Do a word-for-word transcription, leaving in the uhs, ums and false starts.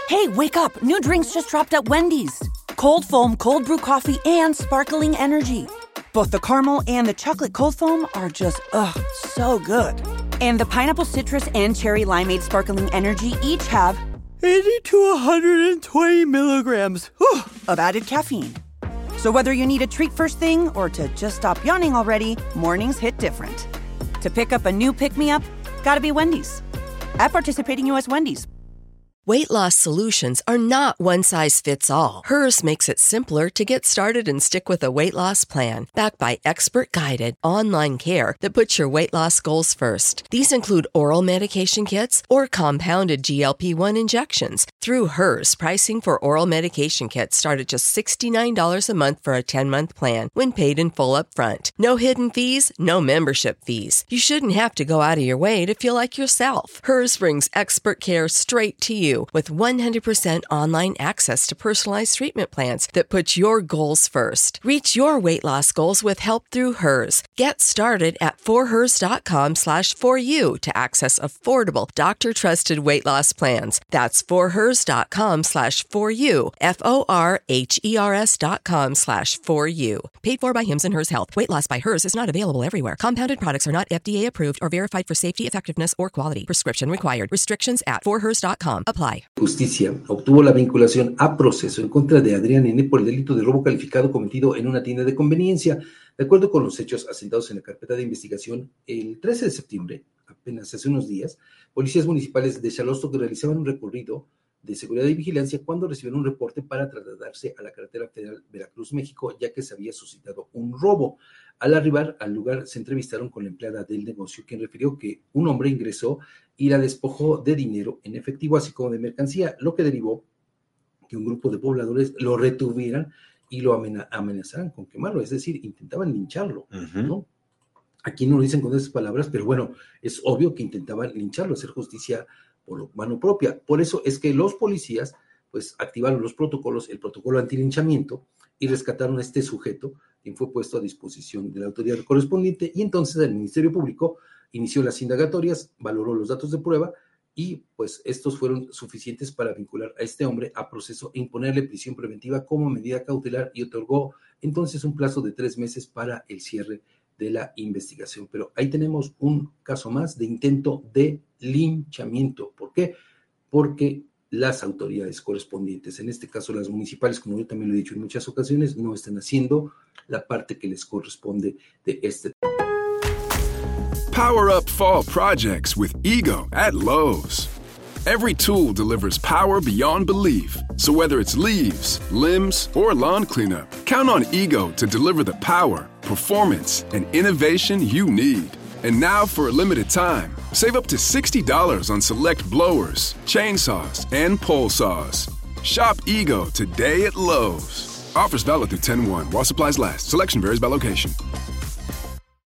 Hey, wake up. New drinks just dropped at Wendy's. Cold foam, cold brew coffee, and sparkling energy. Both the caramel and the chocolate cold foam are just, ugh, so good. And the pineapple citrus and cherry limeade sparkling energy each have eighty to one hundred twenty milligrams whew, of added caffeine. So whether you need a treat first thing or to just stop yawning already, mornings hit different. To pick up a new pick-me-up, gotta be Wendy's. At participating U S Wendy's. Weight loss solutions are not one-size-fits-all. Hers makes it simpler to get started and stick with a weight loss plan, backed by expert-guided online care that puts your weight loss goals first. These include oral medication kits or compounded G L P one injections. Through Hers, pricing for oral medication kits start at just sixty-nine dollars a month for a ten-month plan when paid in full up front. No hidden fees, no membership fees. You shouldn't have to go out of your way to feel like yourself. Hers brings expert care straight to you with one hundred percent online access to personalized treatment plans that put your goals first. Reach your weight loss goals with help through Hers. Get started at forhers.com slash for you to access affordable, doctor-trusted weight loss plans. That's forhers.com slash for you, F-O-R-H-E-R-S dot com slash for you. Paid for by Hims and Hers Health. Weight loss by Hers is not available everywhere. Compounded products are not F D A approved or verified for safety, effectiveness, or quality. Prescription required. Restrictions at forhers dot com. Apply. Justicia obtuvo la vinculación a proceso en contra de Adrián N. por el delito de robo calificado cometido en una tienda de conveniencia. De acuerdo con los hechos asentados en la carpeta de investigación, el trece de septiembre, apenas hace unos días, policías municipales de Xalostotl realizaban un recorrido de seguridad y vigilancia cuando recibieron un reporte para trasladarse a la carretera federal Veracruz-México, ya que se había suscitado un robo. Al arribar al lugar, se entrevistaron con la empleada del negocio, quien refirió que un hombre ingresó y la despojó de dinero en efectivo, así como de mercancía, lo que derivó que un grupo de pobladores lo retuvieran y lo amenazaran con quemarlo, es decir, intentaban lincharlo, uh-huh. ¿no? Aquí no lo dicen con esas palabras, pero bueno, es obvio que intentaban lincharlo, hacer justicia por mano propia. Por eso es que los policías pues activaron los protocolos, el protocolo antilinchamiento, y rescataron a este sujeto, quien fue puesto a disposición de la autoridad correspondiente, y entonces el Ministerio Público inició las indagatorias, valoró los datos de prueba, y pues estos fueron suficientes para vincular a este hombre a proceso e imponerle prisión preventiva como medida cautelar, y otorgó entonces un plazo de tres meses para el cierre de la investigación. Pero ahí tenemos un caso más de intento de linchamiento. ¿Por qué? Porque las autoridades correspondientes, en este caso las municipales, como yo también lo he dicho en muchas ocasiones, no están haciendo la parte que les corresponde de este. Power up fall projects with Ego at Lowe's. Every tool delivers power beyond belief. So whether it's leaves, limbs, or lawn cleanup, count on Ego to deliver the power, performance, and innovation you need. And now for a limited time, save up to sixty dollars on select blowers, chainsaws, and pole saws. Shop Ego today at Lowe's. Offers valid through ten one while supplies last. Selection varies by location.